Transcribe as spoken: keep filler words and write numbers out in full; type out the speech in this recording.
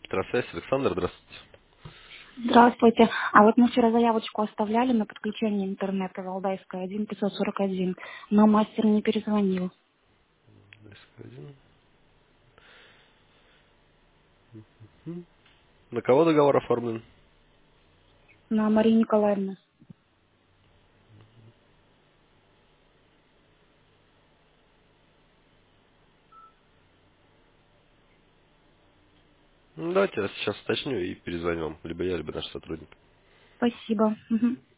Электросвязь, Александр, здравствуйте. Здравствуйте. А вот мы вчера заявочку оставляли на подключение интернета Валдайская один пятьсот сорок один, но мастер не перезвонил. Господин. Мгм. На кого договор оформлен? На Марию Николаевну. Ну, давайте я сейчас уточню и перезвоню вам. Либо я, либо наш сотрудник. Спасибо. Мгм.